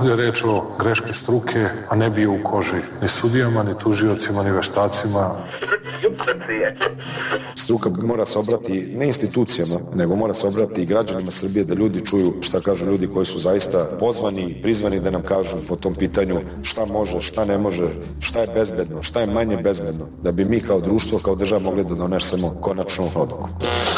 Ovdje je reč o greški struke, a ne bio u koži ni sudijama, ni tužiocima, ni veštakima. Struka mora se obrati ne institucijama, nego mora se obrati i građanima Srbije, da ljudi čuju šta kažu ljudi koji su zaista pozvani, prizvani da nam kažu po tom pitanju šta može, šta ne može, šta je bezbedno, šta je manje bezbedno, da bi mi kao društvo, kao država mogli da donesemo konačnu odluku.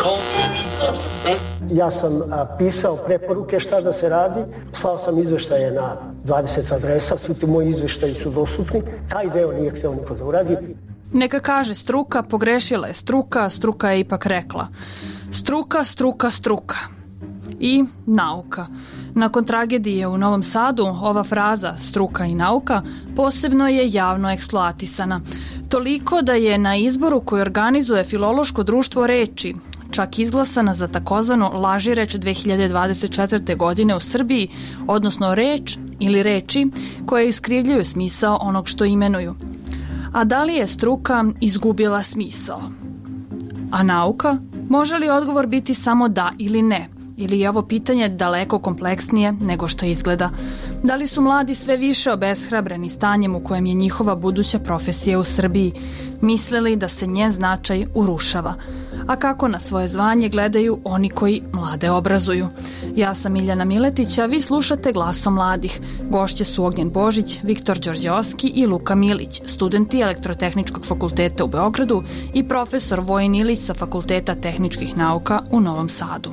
Ja sam pisao preporuke šta da se radi, slao sam izveštaje na 20 adresa, svi ti moji izveštaji su dostupni, taj deo nije hteo niko da uradi. Neka kaže struka, pogrešila je struka, struka je ipak rekla. Struka, struka, struka. I nauka. Nakon tragedije u Novom Sadu, ova fraza struka i nauka posebno je javno eksploatisana. Toliko da je na izboru koji organizuje Filološko društvo reči čak izglasana za takozvanu laži reč 2024. godine u Srbiji, odnosno reč ili reči koje iskrivljuju smisao onog što imenuju. A da li je struka izgubila smisao? A nauka? Može li odgovor biti samo da ili ne? Ili je ovo pitanje daleko kompleksnije nego što izgleda? Da li su mladi sve više obeshrabreni stanjem u kojem je njihova buduća profesija u Srbiji, mislili da se njen značaj urušava? A kako na svoje zvanje gledaju oni koji mlade obrazuju? Ja sam Miljana Miletić, a vi slušate Glasom mladih. Gošće su Ognjen Božić, Viktor Đorđeovski i Luka Milić, studenti Elektrotehničkog fakulteta u Beogradu i profesor Vojin Ilić sa Fakulteta tehničkih nauka u Novom Sadu.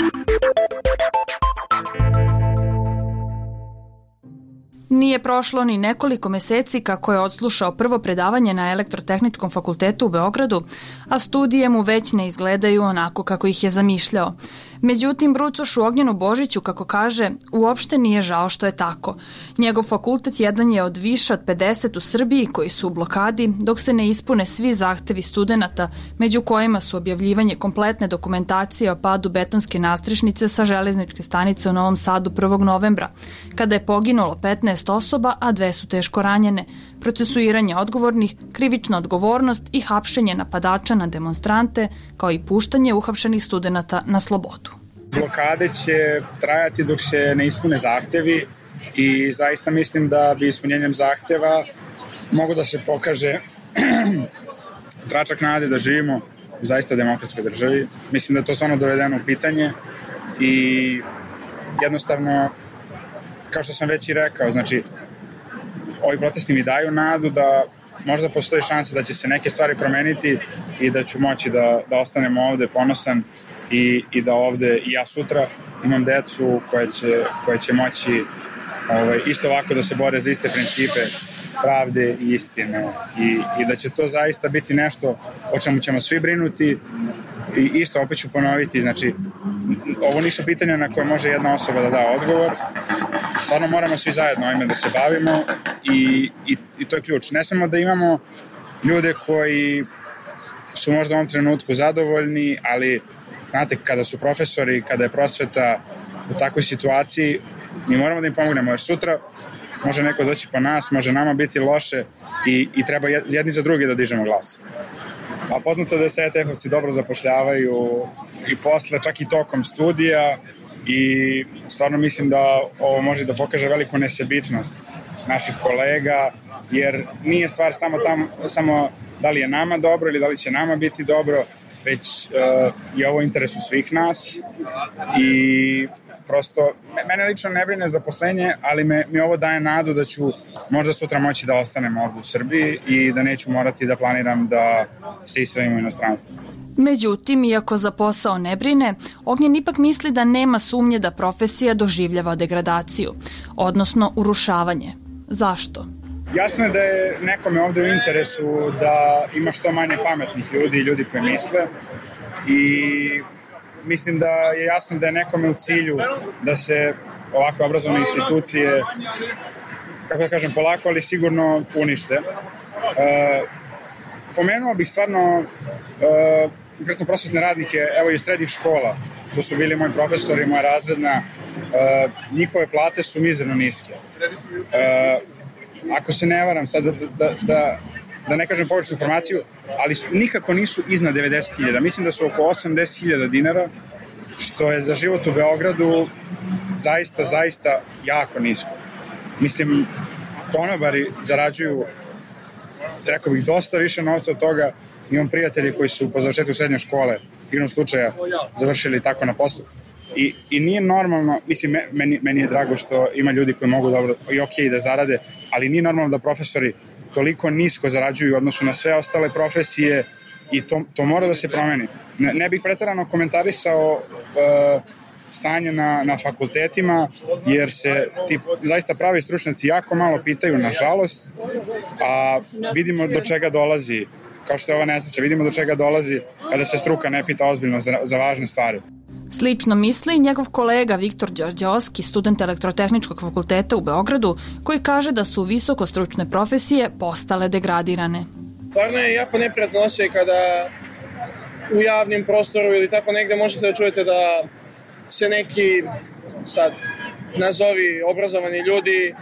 Nije prošlo ni nekoliko meseci kako je odslušao prvo predavanje na Elektrotehničkom fakultetu u Beogradu, a studije mu već ne izgledaju onako kako ih je zamišljao. Međutim, brucošu Ognjenu Božiću, kako kaže, uopšte nije žao što je tako. Njegov fakultet jedan je od više od 50 u Srbiji koji su u blokadi, dok se ne ispune svi zahtevi studenata, među kojima su objavljivanje kompletne dokumentacije o padu betonske nastrešnice sa železničke stanice u Novom Sadu 1. novembra, kada je poginulo 15 osoba, a 2 su teško ranjene, procesuiranje odgovornih, krivična odgovornost i hapšenje napadača na demonstrante, kao i puštanje uhapšenih studenata na slobodu. Blokade će trajati dok se ne ispune zahtevi i zaista mislim da bi ispunjenjem zahteva mogu da se pokaže tračak nade da živimo u zaista demokratskoj državi. Mislim da je to stvarno dovedeno u pitanje i jednostavno, kao što sam već i rekao, znači, ovi protesti mi daju nadu da možda postoji šansa da će se neke stvari promeniti i da ću moći da ostanem ovde ponosan i da ovde i ja sutra imam decu koje će moći isto ovako da se bore za iste principe pravde i istine i da će to zaista biti nešto o čemu ćemo svi brinuti i isto opet ću ponoviti, znači ovo nisu pitanja na koje može jedna osoba da da odgovor, stvarno moramo svi zajedno ovime da se bavimo i to je ključ. Ne smemo da imamo ljude koji su možda u ovom trenutku zadovoljni, ali znate, kada su profesori, kada je prosveta u takvoj situaciji, mi moramo da im pomognemo, jer sutra može neko doći po nas, može nama biti loše i treba jedni za drugi da dižemo glas. A poznato da se ETF-ovci dobro zapošljavaju i posle, čak i tokom studija i stvarno mislim da ovo može da pokaže veliku nesebičnost naših kolega, jer nije stvar samo da li je nama dobro ili da li će nama biti dobro, već je ovo u interesu svih nas i prosto, mene lično ne brine zaposlenje, ali mi ovo daje nadu da ću možda sutra moći da ostanem ovdje u Srbiji i da neću morati da planiram da se isvelim u inostranstvu. Međutim, iako za posao ne brine, Ognjen ipak misli da nema sumnje da profesija doživljava degradaciju, odnosno urušavanje. Zašto? Jasno je da je nekome ovde u interesu da ima što manje pametnih ljudi i ljudi koji misle i mislim da je jasno da je nekome u cilju da se ovakve obrazovne institucije, kako da kažem, polako, ali sigurno unište. Pomenuo bih stvarno konkretno prosvetne radnike, evo i srednjih škola, to su bili moji profesori, moja razredna, njihove plate su mizerno niske. Ako se ne varam sad da ne kažem pogrešnu informaciju, ali nikako nisu iznad 90.000. Mislim da su oko 80.000 dinara, što je za život u Beogradu zaista jako nisko. Mislim, konobari zarađuju, rekao bih, dosta više novca od toga. Imam prijatelji koji su po završetku srednje škole, igrom slučaja, završili tako na poslu. I nije normalno, mislim, meni je drago što ima ljudi koji mogu dobro i okej da zarade, ali nije normalno da profesori toliko nisko zarađuju u odnosu na sve ostale profesije i to mora da se promeni. Ne bih preterano komentarisao stanje na fakultetima, jer se ti zaista pravi stručnjaci jako malo pitaju, nažalost, a vidimo do čega dolazi, kao što je ova nesreća, vidimo do čega dolazi kada se struka ne pita ozbiljno za važne stvari. Slično misli njegov kolega Viktor Đorđeovski, student Elektrotehničkog fakulteta u Beogradu, koji kaže da su visokostručne profesije postale degradirane. Stvarno je jako neprijatno osjećaj kada u javnim prostoru ili tako negde možete da čujete da se neki, sad nazovi obrazovani ljudi,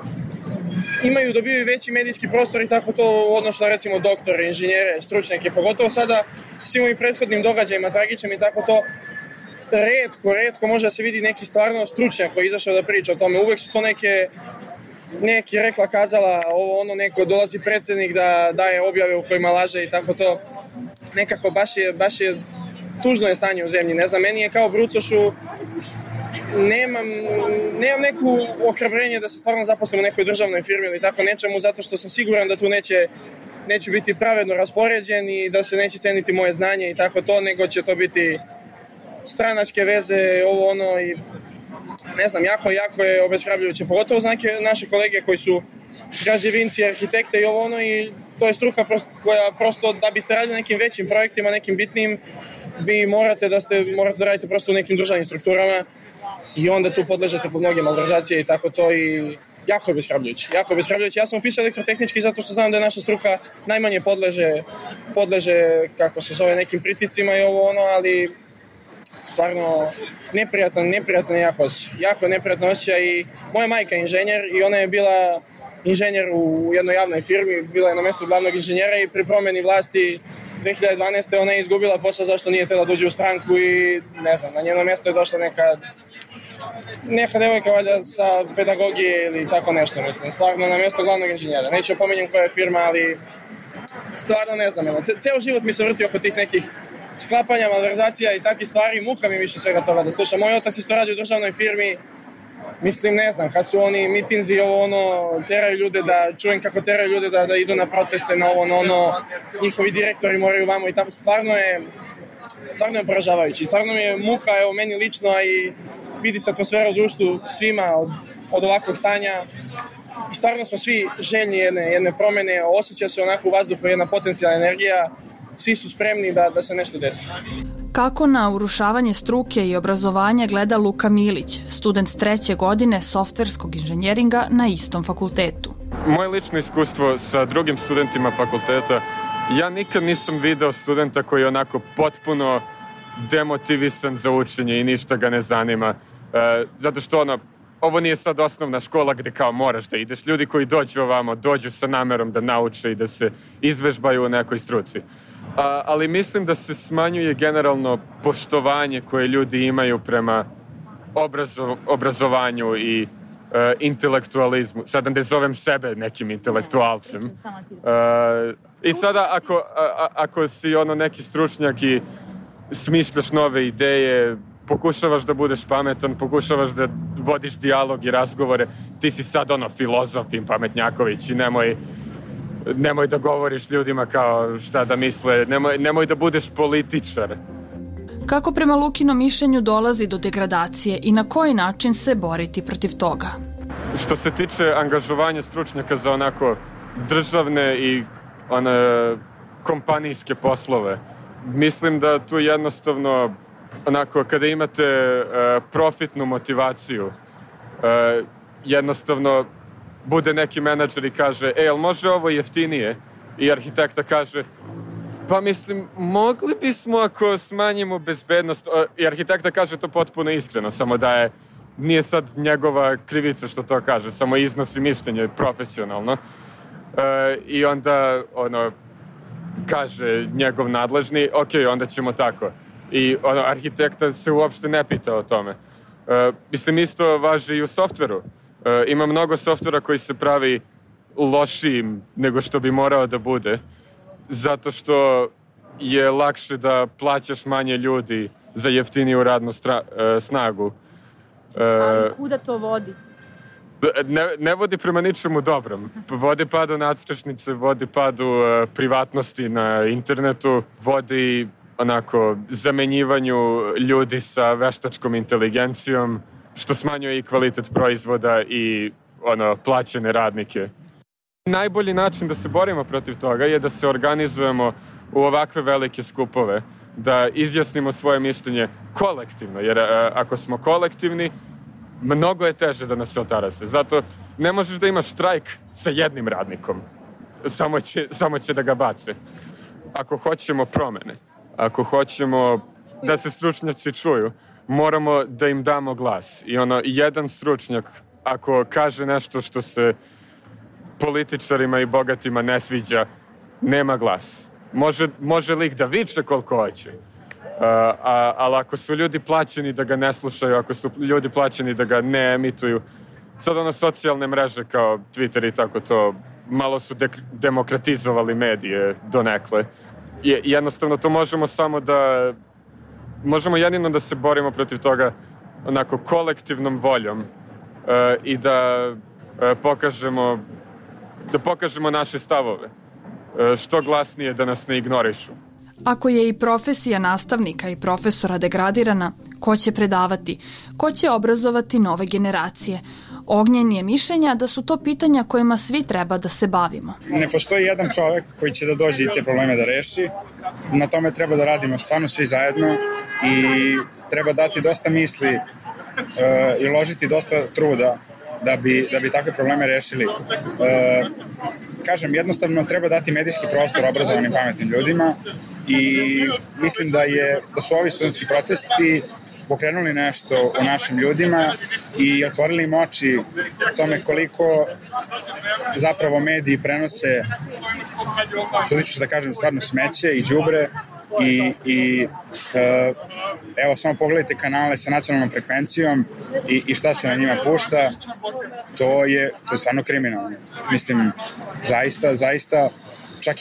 dobiju veći medijski prostor i tako to u odnosu na recimo doktore, inženjere, stručnjake, pogotovo sada s svim ovim prethodnim događajima, tragičnim i tako to, retko može da se vidi neki stvarno stručnjak koji je izašao da priča o tome. Uvek su to neki rekla, kazala, ono neko dolazi predsjednik da daje objave u kojima laže i tako to. Nekako baš je tužno je stanje u zemlji. Ne znam, meni je kao brucošu, nemam neku ohrabrenje da se stvarno zaposlim u nekoj državnoj firmi ili tako nečemu, zato što sam siguran da tu neću biti pravedno raspoređen i da se neće ceniti moje znanje i tako to, nego će to biti stranačke veze, i ne znam, jako je obeshrabrujuće, pogotovo za neke naše kolege koji su građevinci, arhitekte i i to je struka koja prosto, da biste radili nekim većim projektima, nekim bitnim, vi morate da radite prosto u nekim državnim strukturama i onda tu podležete pod mnoge malverzacije i tako to i jako je obeshrabrujuće. Ja sam upisao elektrotehnički zato što znam da je naša struka najmanje podleže, kako se zove, nekim pritiscima i ali stvarno neprijatan je jako neprijatno osjećaj i moja majka je inženjer i ona je bila inženjer u jednoj javnoj firmi, bila je na mjestu glavnog inženjera i pri promjeni vlasti 2012. ona je izgubila posao zašto nije htjela da uđe u stranku i ne znam, na njeno mjesto je došla neka devojka valjda sa pedagogije ili tako nešto, mislim, stvarno na mjesto glavnog inženjera. Neću opominjem koja je firma, ali stvarno ne znam, ceo život mi se vrti oko tih nekih sklapanja, malverzacija i takvih stvari, muka mi više svega toga da slušam. Moj otac isto radi u državnoj firmi, mislim, ne znam, kad su oni mitinzi, teraju ljude čujem kako teraju ljude da idu na proteste, na njihovi direktori moraju vamo i tako, stvarno je poražavajući. Stvarno mi je muka, meni lično, a i vidi se atmosfera u društvu svima od ovakvog stanja. I stvarno smo svi željni jedne promjene, osjeća se onako u vazduhu jedna potencijalna energija, svi su spremni da se nešto desi. Kako na urušavanje struke i obrazovanja gleda Luka Milić, student 3. godine softverskog inženjeringa na istom fakultetu? Moje lično iskustvo sa drugim studentima fakulteta, ja nikad nisam video studenta koji je onako potpuno demotivisan za učenje i ništa ga ne zanima. Zato što ovo nije sad osnovna škola gde kao moraš da ideš. Ljudi koji dođu ovamo, dođu sa namerom da nauče i da se izvežbaju u nekoj struci. Ali mislim da se smanjuje generalno poštovanje koje ljudi imaju prema obrazovanju i intelektualizmu. Sada ne zovem sebe nekim intelektualcem. I sada ako si neki stručnjak i smišljaš nove ideje, pokušavaš da budeš pametan, pokušavaš da vodiš dijalog i razgovore, ti si sad filozof i pametnjaković i nemoj da govoriš ljudima kao šta da misle, nemoj da budeš političar. Kako prema Lukinom mišljenju dolazi do degradacije i na koji način se boriti protiv toga? Što se tiče angažovanja stručnjaka za onako državne i kompanijske poslove, mislim da tu jednostavno onako kada imate profitnu motivaciju, jednostavno bude neki menadžer i kaže, jel može ovo jeftinije? I arhitekta kaže, pa mislim, mogli bismo ako smanjimo bezbednost. I arhitekta kaže to potpuno iskreno, samo da nije sad njegova krivica što to kaže, samo iznosi mišljenje profesionalno. I onda kaže njegov nadležni, ok, onda ćemo tako. I arhitekta se uopšte ne pita o tome. Mislim, isto važi i u softveru. Ima mnogo softvera koji se pravi lošijim nego što bi morao da bude, zato što je lakše da plaćaš manje ljudi za jeftiniju radnu snagu. Ali kuda to vodi? Ne vodi prema ničemu dobrom. Vodi padu nadstrešnice, vodi padu privatnosti na internetu, vodi onako zamenjivanju ljudi sa veštačkom inteligencijom, što smanjuje i kvalitet proizvoda i plaćene radnike. Najbolji način da se borimo protiv toga je da se organizujemo u ovakve velike skupove, da izjasnimo svoje mišljenje kolektivno, jer ako smo kolektivni, mnogo je teže da nas se otarase. Zato ne možeš da imaš štrajk sa jednim radnikom, samo će da ga bace. Ako hoćemo promene, ako hoćemo da se stručnjaci čuju, moramo da im damo glas. I jedan stručnjak, ako kaže nešto što se političarima i bogatima ne sviđa, nema glas. Može lik da viče koliko hoće, ali ako su ljudi plaćeni da ga ne slušaju, ako su ljudi plaćeni da ga ne emituju, sad socijalne mreže kao Twitter i tako to, malo su demokratizovali medije donekle. Jednostavno to možemo jedino da se borimo protiv toga onako kolektivnom voljom i da pokažemo naše stavove, što glasnije da nas ne ignorišu. Ako je i profesija nastavnika i profesora degradirana, ko će predavati, ko će obrazovati nove generacije? Ognjen je mišljenja da su to pitanja kojima svi treba da se bavimo. Ne postoji jedan čovek koji će da dođe i te probleme da reši. Na tome treba da radimo stvarno svi zajedno i treba dati dosta misli i uložiti dosta truda da bi takve probleme rešili. Kažem, jednostavno treba dati medijski prostor obrazovanim pametnim ljudima i mislim da su ovi studentski protesti pokrenuli nešto u našim ljudima i otvorili im oči tome koliko zapravo mediji prenose, sudit ću se da kažem, stvarno smeće i đubre i evo samo pogledajte kanale sa nacionalnom frekvencijom i šta se na njima pušta, to je stvarno kriminalno. Mislim, zaista čak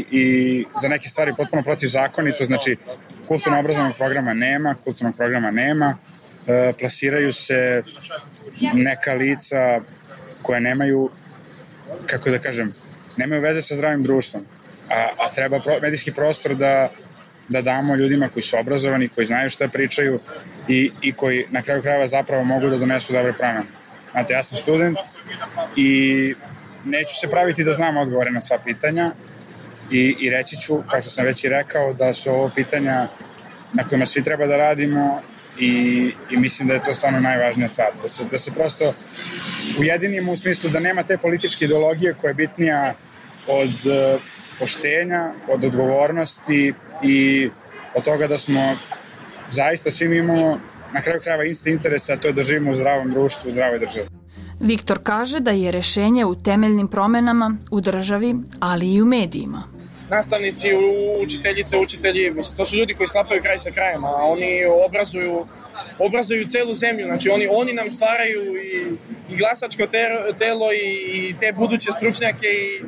i za neke stvari potpuno protivzakonito, znači kulturno-obrazovnog programa nema, plasiraju se neka lica koja nemaju, kako da kažem, nemaju veze sa zdravim društvom, a treba medijski prostor da damo ljudima koji su obrazovani, koji znaju šta pričaju i koji na kraju krajeva zapravo mogu da donesu dobre promene. Znate, ja sam student i neću se praviti da znam odgovore na sva pitanja i reći ću, kao što sam već i rekao, da su ovo pitanja na kojima svi treba da radimo i mislim da je to stvarno najvažnija stvar. Da se prosto ujedinimo u smislu da nema te političke ideologije koja je bitnija od poštenja, od odgovornosti i od toga da smo zaista svi imamo na kraju krajeva iste interese, a to je da živimo u zdravom društvu, u zdravoj državi. Viktor kaže da je rešenje u temeljnim promenama u državi, ali i u medijima. Nastavnici, učiteljice, učitelji, mislim, to su ljudi koji sklapaju kraj sa krajem, a oni obrazuju celu zemlju, znači oni nam stvaraju i glasačko telo i te buduće stručnjake i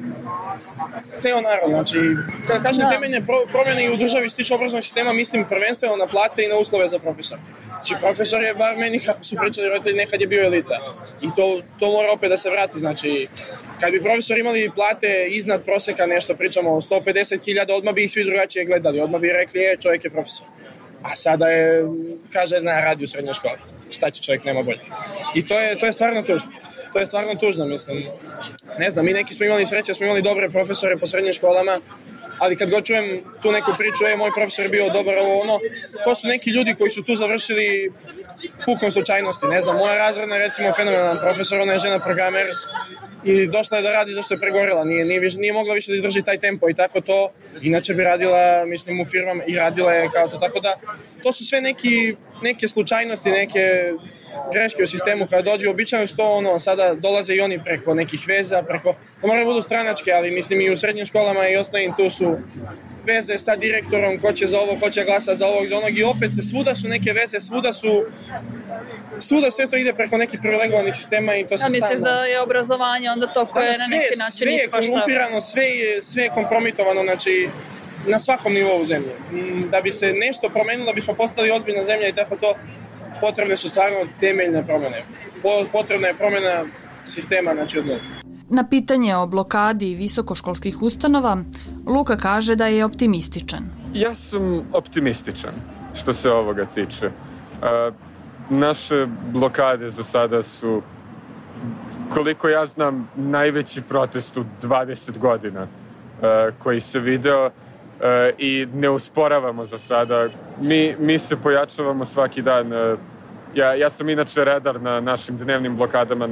ceo narod, znači kada kažem temeljne promjene i u državi što tiče obrazovnog sistema, mislim prvenstveno na plate i na uslove za profesora. Znači profesor je, bar meni kako su pričali roditelji, nekad je bio elita i to mora opet da se vrati, znači kad bi profesori imali plate iznad proseka, nešto pričamo o 150.000, odmah bi ih svi drugačije gledali, odmah bi rekli čovjek je profesor. A sada kaže, radi u srednjoj školi. Šta će čovjek, nema bolje. I to je stvarno tužno. To je stvarno tužno, mislim. Ne znam, mi neki smo imali sreće, smo imali dobre profesore po srednjim školama, ali kad god čujem tu neku priču, moj profesor je bio dobar, to su neki ljudi koji su tu završili pukom slučajnosti. Ne znam, moja razredna, recimo, fenomenalan profesor, ona je žena programer i došla je da radi zašto je pregorela, nije mogla više da izdrži taj tempo i tako to, inače bi radila, mislim, u firmama i radila je kao to, tako da to su sve neke slučajnosti, neke greške u sistemu kada dođe, običajno su to sada dolaze i oni preko nekih veza, ne moraju budu stranačke, ali mislim i u srednjim školama i osnovnim tu su veze sa direktorom, ko će za ovo, ko će glasa za ovog, za onog i opet svuda su neke veze, svuda sve to ide preko nekih privilegovanih sistema i to se stalno... Misliš da je obrazovanje onda to koje na neki način ispašta? Sve je korumpirano, sve je kompromitovano, znači na svakom nivou zemlje. Da bi se nešto promenilo, da bismo postali ozbiljna zemlja i tako to, potrebne su stvarno temeljne promjene. Potrebna je promjena sistema, znači od novog. Na pitanje o blokadi visokoškolskih ustanova, Luka kaže da je optimističan. Ja sam optimističan što se ovoga tiče. Naše blokade za sada su, koliko ja znam, najveći protest u 20 godina koji se video i ne usporavamo za sada. Mi se pojačavamo svaki dan. Ja sam inače redar na našim dnevnim blokadama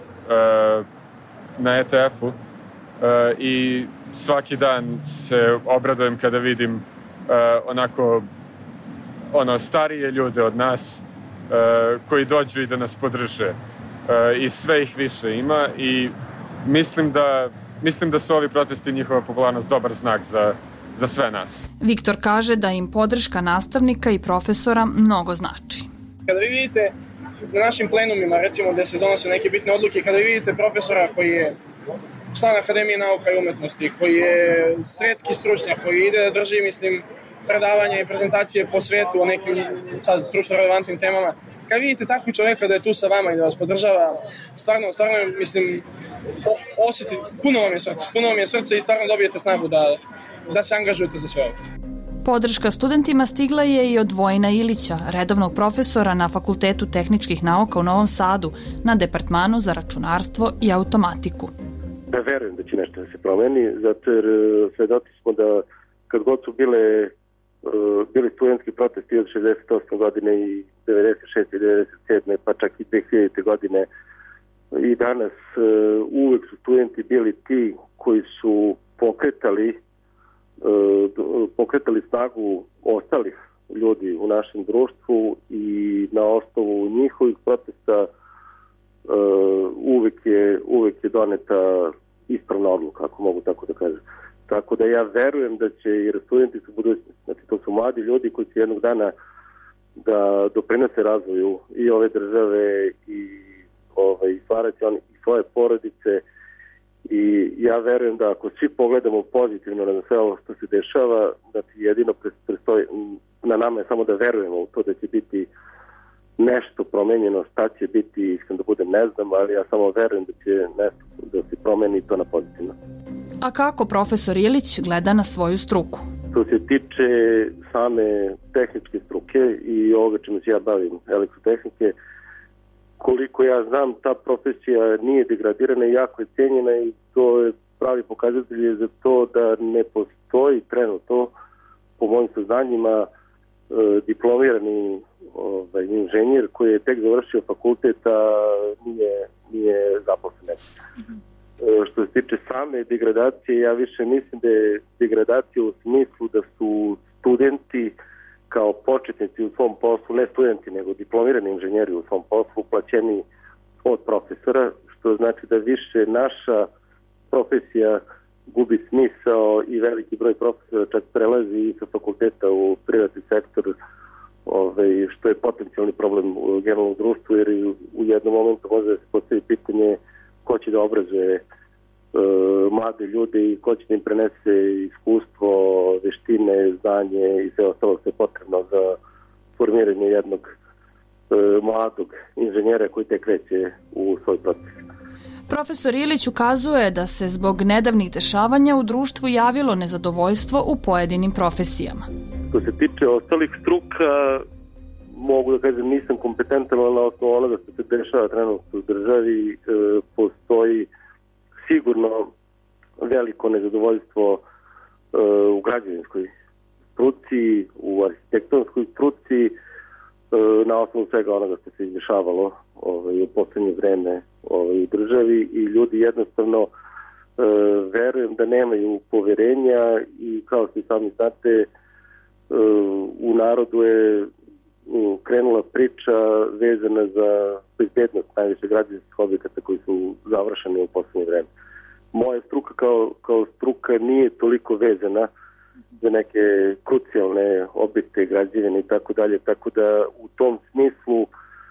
na ETF-u i svaki dan se obradujem kada vidim starije ljude od nas koji dođu i da nas podrže i sve ih više ima i mislim da su ovi protesti i njihova popularnost dobar znak za sve nas. Viktor kaže da im podrška nastavnika i profesora mnogo znači. Kada vi vidite na našim plenumima, recimo gde se donose neke bitne odluke, kada vi vidite profesora koji je član Akademije nauka i umetnosti, koji je svetski stručnjak, koji ide da drži, predavanja i prezentacije po svetu o nekim sad stručno relevantnim temama, kad vidite takvog čoveka da je tu sa vama i da vas podržava, stvarno, osjeti, puno vam je srce i stvarno dobijete snagu da se angažujete za sve ovo. Podrška studentima stigla je i od Vojina Ilića, redovnog profesora na Fakultetu tehničkih nauka u Novom Sadu, na Departmanu za računarstvo i automatiku. Da verujem da će nešto da se promeni, zato jer svedoci smo da kad god su bili studentski protesti od 68. godine i 96. i 97. pa čak i 2000. godine i danas uvek su studenti bili ti koji su pokretali snagu ostalih ljudi u našem društvu i na osnovu njihovih protesta uvek je doneta ispravna odluka, ako mogu tako da kažem. Tako da ja verujem da će i studenti u budućnosti, znači to su mladi ljudi koji će jednog dana da doprinose razvoju i ove države i stvarati oni i svoje porodice. I ja verujem da ako svi pogledamo pozitivno na sve ovo što se dešava, da ti jedino prestoji, na nama je samo da verujemo u to da će biti nešto promenjeno, šta će biti, iskreno da budem ne znam, ali ja samo verujem da će nešto da se promeni to na pozitivno. A kako profesor Ilić gleda na svoju struku? Što se tiče same tehničke struke i ovoga čemu se ja bavim, elektrotehnike, koliko ja znam, ta profesija nije degradirana i jako je cijenjena i to je pravi pokazatelj za to da ne postoji trenutno, po mojim saznanjima, diplomirani inženjer koji je tek završio fakulteta nije zaposlen. Što se tiče same degradacije, ja više mislim da je degradacija u smislu da su studenti kao početnici u svom poslu, ne studenti, nego diplomirani inženjeri u svom poslu, plaćeni od profesora, što znači da više naša profesija gubi smisao i veliki broj profesora čak prelazi i sa fakulteta u privatni sektor, što je potencijalni problem u generalnom društvu, jer u jednom momentu može da se postavi pitanje ko će da obrazuje mlade ljude i ko će da im prenese iskustvo, veštine, znanje i sve ostalo što je potrebno za formiranje jednog mladog inženjera koji tek kreće u svoj proces. Profesor Ilić ukazuje da se zbog nedavnih dešavanja u društvu javilo nezadovoljstvo u pojedinim profesijama. Što se tiče ostalih struka, mogu da kažem nisam kompetentan, ali na osnovu onoga što se dešava trenutno u državi postoji sigurno veliko nezadovoljstvo u građevinskoj struci, u arhitektonskoj struci, na osnovu svega onoga što se izdešavalo u poslednje vreme u državi i ljudi jednostavno verujem da nemaju poverenja i kao što sami znate u narodu je krenula priča vezana za bezbednost najviše građevinskih objekata koji su završeni u poslednje vreme. Moja struka kao struka nije toliko vezana za neke krucijalne objekte, građevine i tako dalje, tako da u tom smislu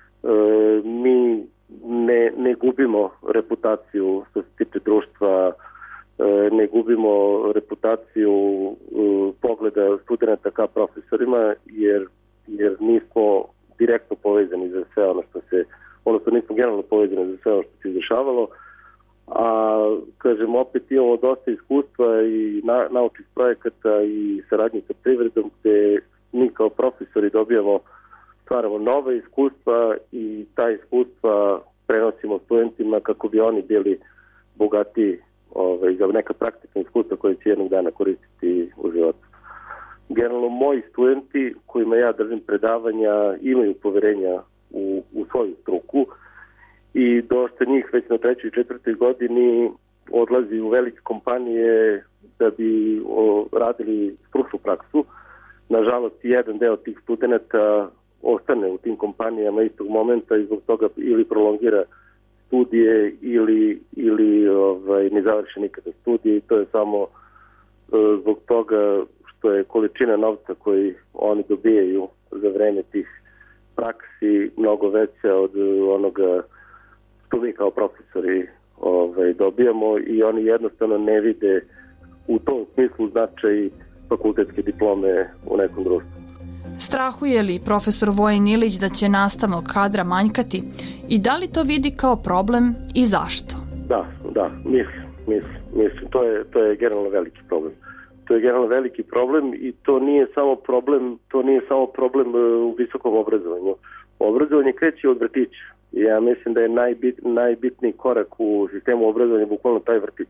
mi ne gubimo reputaciju što se tiče društva, ne gubimo reputaciju pogleda studenta ka profesorima, jer nismo direktno povezani za sve ono što se, odnosno nismo generalno povezani za sve ono što se izvršavalo, a kažem opet imamo dosta iskustva i naučnih projekata i saradnje sa privredom gde mi kao profesori stvaramo nove iskustva i ta iskustva prenosimo studentima kako bi oni bili bogatiji za neka praktična iskustva koje će jednog dana koristiti u životu. Generalno, moji studenti kojima ja držim predavanja imaju poverenja u svoju struku i dosta njih već na 3. i 4. godini odlazi u velike kompanije da bi radili stručnu praksu. Nažalost, jedan deo tih studenta ostane u tim kompanijama istog momenta i zbog toga ili prolongira studije ili ne završi nikada studije i to je samo zbog toga što je količina novca koji oni dobijaju za vreme tih praksi mnogo veća od onoga što mi kao profesori dobijamo i oni jednostavno ne vide u tom smislu značaj fakultetske diplome u nekom društvu. Strahuje li profesor Vojin Ilić da će nastavnog kadra manjkati i da li to vidi kao problem i zašto? Da, mislim. To je generalno veliki problem. To je generalno veliki problem i to nije samo problem u visokom obrazovanju. Obrazovanje kreće od vrtića. Ja mislim da je najbitniji korak u sistemu obrazovanja bukvalno taj vrtić.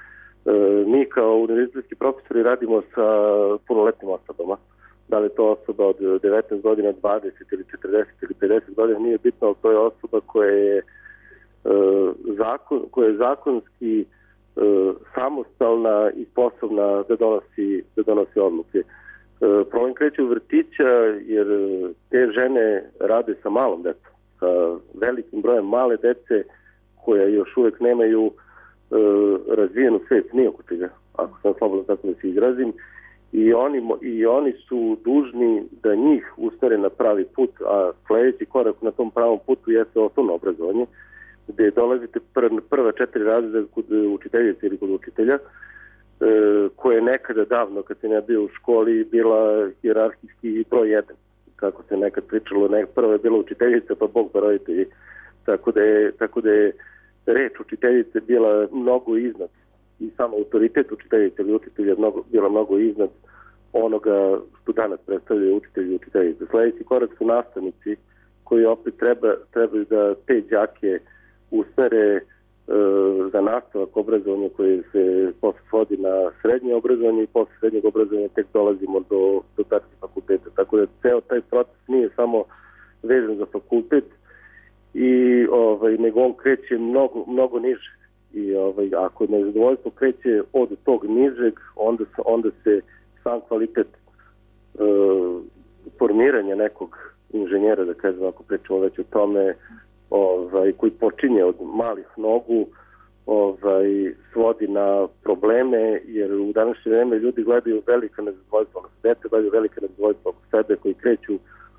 Mi kao univerzitetski profesori radimo sa punoletnim osobama. Da li je to osoba od 19 godina, 20 ili 40 ili 50 godina, nije bitno, ali to je osoba koja je zakonski samostalna i sposobna da donosi odluke. Problem kreće u vrtića jer te žene rade sa malom decom, sa velikim brojem male dece koja još uvek nemaju razvijenu svest nijako čega, ako sam slobodno tako da se izrazim, i oni su dužni da njih usmere na pravi put, a sledeći korak na tom pravom putu jeste osnovno obrazovanje, gde dolazite prva 4 razreda kod učiteljice ili kod učitelja, koja je nekada davno, kad se ne bio u školi, bila hijerarhijski broj 1. Kako se nekad pričalo, prva je bila učiteljica, pa Bog pa roditelji. Tako da je reč učiteljice bila mnogo iznad i samo autoritet učiteljice ili učitelja bila mnogo iznad onoga što danas predstavljaju učitelji i učiteljice. Sledeći korak su nastavnici koji opet trebaju da te đake usmere za nastavak obrazovanja koje se posle svodi na srednje obrazovanje i posle srednjeg obrazovanja tek dolazimo do tačke fakulteta. Tako da ceo taj proces nije samo vezan za fakultet nego on kreće mnogo niže. I ako nezadovoljstvo kreće od tog nižeg, onda se sam kvalitet formiranja nekog inženjera, da kažem, ako pričamo već o tome, koji počinje od malih nogu, svodi na probleme, jer u današnje vreme ljudi gledaju velika nezadovoljstva, dete gledaju velika nezadovoljstva oko sebe koji kreću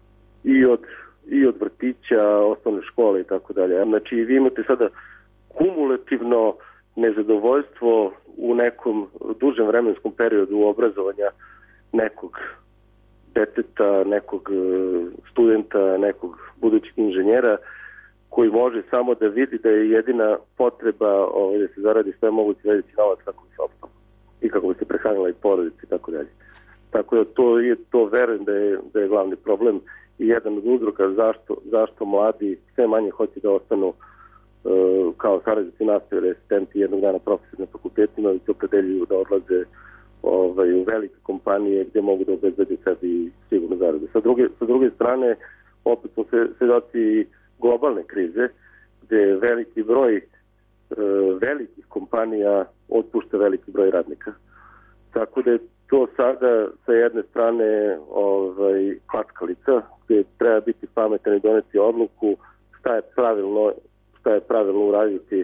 i od vrtića, osnovne škole i tako dalje. Znači, vi imate sada kumulativno nezadovoljstvo u nekom dužem vremenskom periodu obrazovanja nekog deteta, nekog studenta, nekog budućeg inženjera koji može samo da vidi da je jedina potreba da se zaradi sve moguće veći novac kako bi se opstalo i kako bi se prehranila i porodica i tako dalje. Tako da to verujem da je glavni problem i jedan od uzroka zašto mladi sve manje hoće da ostanu kao saradnici nastave, asistenti, jednog dana profesori na fakultetima i se opredeljuju da odlaze u velike kompanije gde mogu da obezbede sebi sigurno zarade. Sa druge strane, opet smo svedoci globalne krize, gde veliki broj velikih kompanija otpušta veliki broj radnika. Tako da je to sada sa jedne strane klackalica, gde treba biti pametan i doneti odluku šta je pravilno uraditi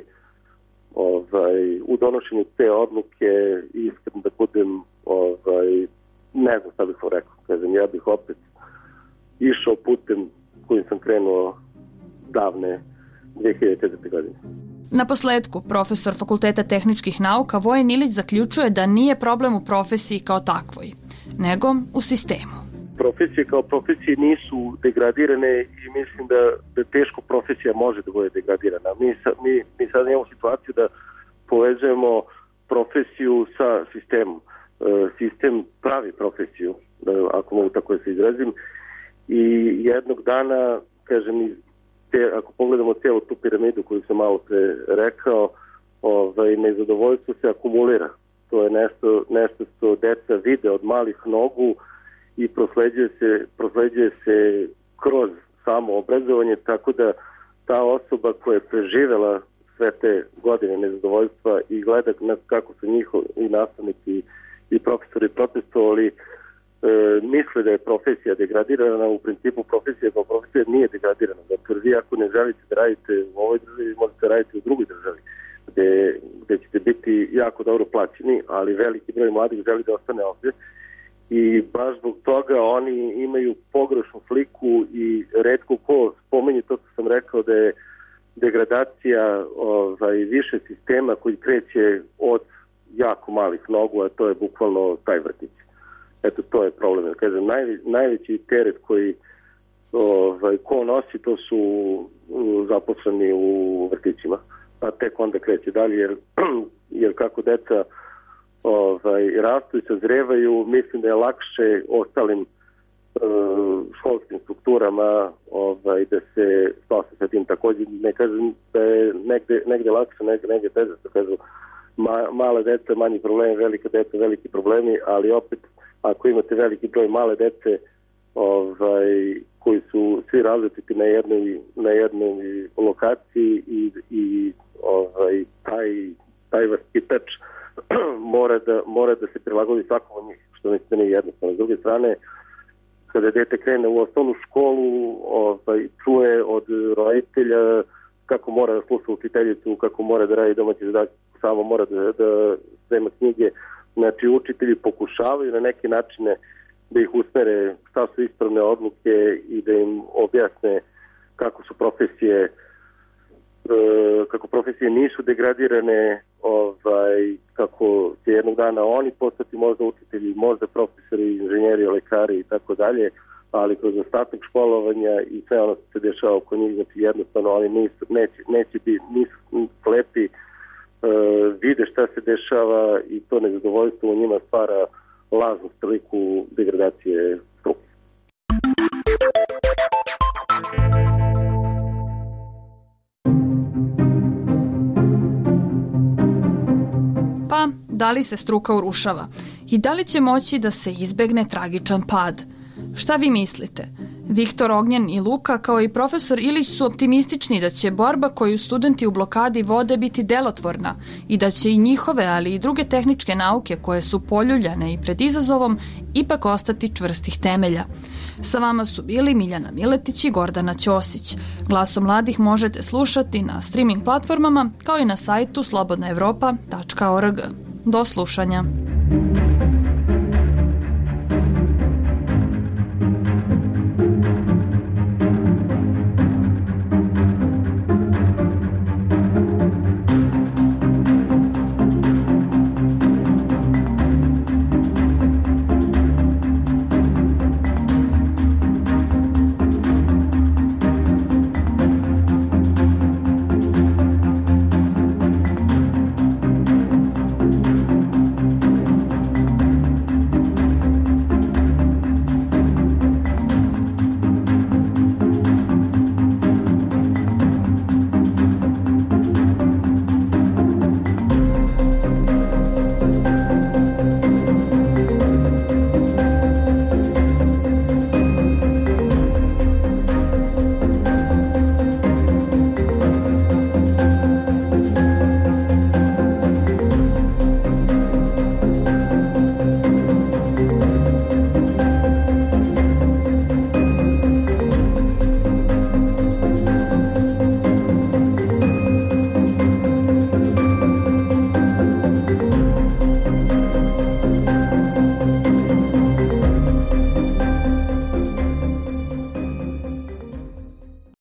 u donošenju te odluke i iskreno da budem ne znam šta bih vam rekao. Kažem, ja bih opet išao putem kojim sam krenuo davne 2004. godine. Na posledku, profesor Fakulteta tehničkih nauka Vojen Ilić zaključuje da nije problem u profesiji kao takvoj, nego u sistemu. Profesije kao profesije nisu degradirane i mislim da teško profesija može da bude degradirana. Mi sad imamo situaciju da povezujemo profesiju sa sistemom. Sistem pravi profesiju, ako mogu tako da se izrazim, i jednog dana, kažem, ako pogledamo cijelu tu piramidu koju sam malo pre rekao, nezadovoljstvo se akumulira. To je nešto što deca vide od malih nogu i prosleđuje se kroz samo obrazovanje, tako da ta osoba koja je preživela sve te godine nezadovoljstva i gleda kako su njihovi nastavnici i profesori protestovali, misle da je profesija degradirana. U principu profesija kao profesija nije degradirana. Dakle, vi ako ne želite da radite u ovoj državi, možete raditi u drugoj državi, gde ćete biti jako dobro plaćeni, ali veliki broj mladih želi da ostane ovdje. I baš zbog toga oni imaju pogrešnu sliku i retko ko spomenje to što sam rekao da je degradacija više sistema koji kreće od jako malih nogu, a to je bukvalno taj vrtić. Eto, to je problem. Kažem, najveći teret koji ko nosi, to su zaposleni u vrtićima, a tek onda kreće dalje, jer kako deca rastu i sazrevaju, mislim da je lakše ostalim školskim strukturama da se spase sa tim. Također ne kažem da je negde lakše, negde teže. Kažem, male dece, manji problemi, velike dece, veliki problemi, ali opet ako imate veliki broj male dece koji su svi različiti na jednoj lokaciji i taj vaspitač mora da se prilagodi svakom od njih, što mislim da nije jednostavno. S druge strane, kada dete krene u osnovnu školu, čuje od roditelja kako mora da sluša učiteljicu, kako mora da radi domaći zadatak, samo mora da sprema knjige. Znači, učitelji pokušavaju na neke načine da ih usmere šta su ispravne odluke i da im objasne kako profesije nisu degradirane, kako će jednog dana oni postati možda učitelji, možda profesori, inženjeri, lekari i tako dalje, ali kroz ostatak školovanja i sve ono što se dešava oko njih, znači jednostavno oni nisu slepi, vide šta se dešava i to nezadovoljstvo u njima stvara lažnu sliku degradacije struke. Pa, da li se struka urušava? I da li će moći da se izbegne tragičan pad? Šta vi mislite? Viktor, Ognjen i Luka, kao i profesor Ilić, su optimistični da će borba koju studenti u blokadi vode biti delotvorna i da će i njihove, ali i druge tehničke nauke koje su poljuljane i pred izazovom ipak ostati čvrstih temelja. Sa vama su bili Miljana Miletić i Gordana Ćosić. Glasom mladih možete slušati na streaming platformama kao i na sajtu slobodnaevropa.org. Do slušanja.